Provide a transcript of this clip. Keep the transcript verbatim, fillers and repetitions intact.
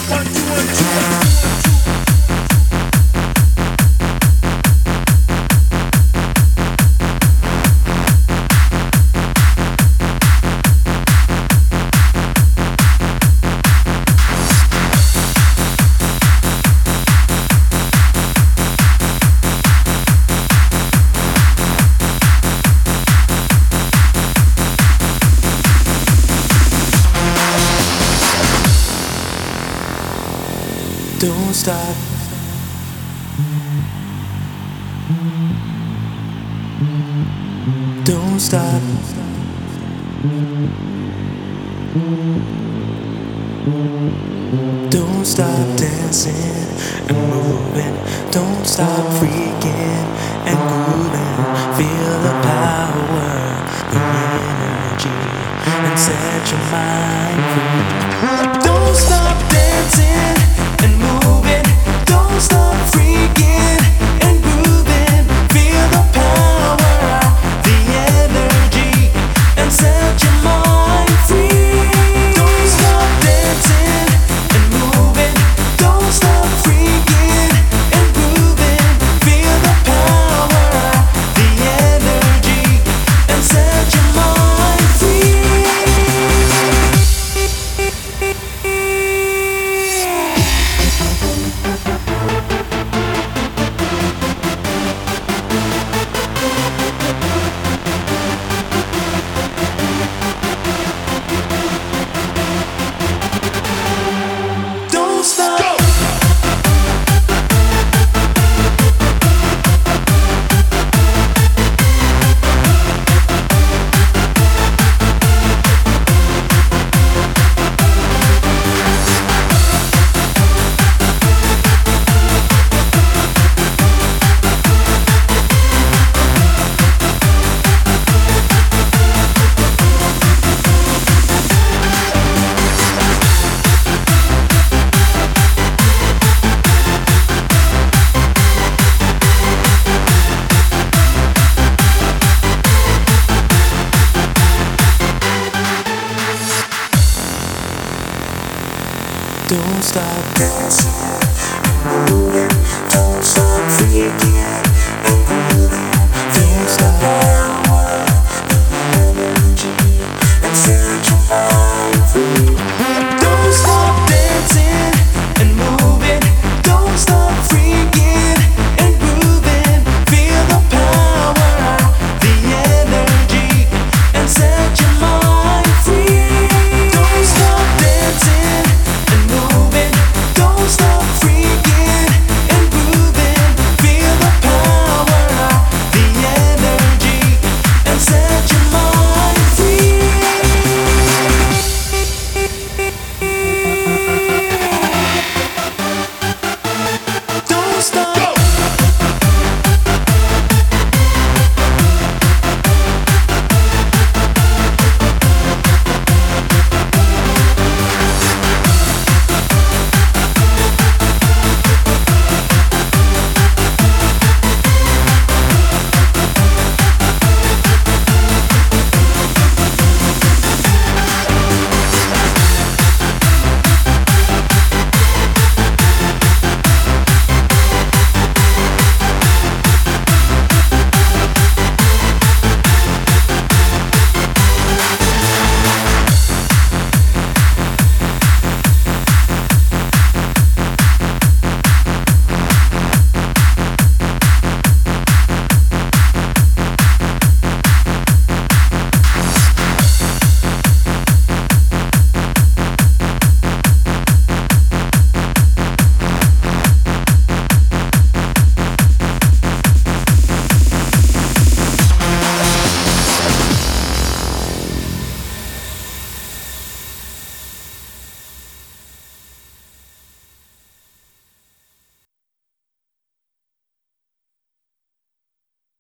Don't stop. Don't stop. Don't stop dancing and moving. Don't stop freaking and grooving. Feel the power, the energy, and set your mind free. Don't stop dancing and moving. Don't stop freaking and grooving. Feel the power, the energy, and set your mind free. Don't stop dancing and moving. Don't stop freaking and grooving. Feel the power, the energy, and set your mind free. Don't stop. Don't stop dancing, moving. Don't stop freaking and grooving. Don't stop. Energy and set your mind.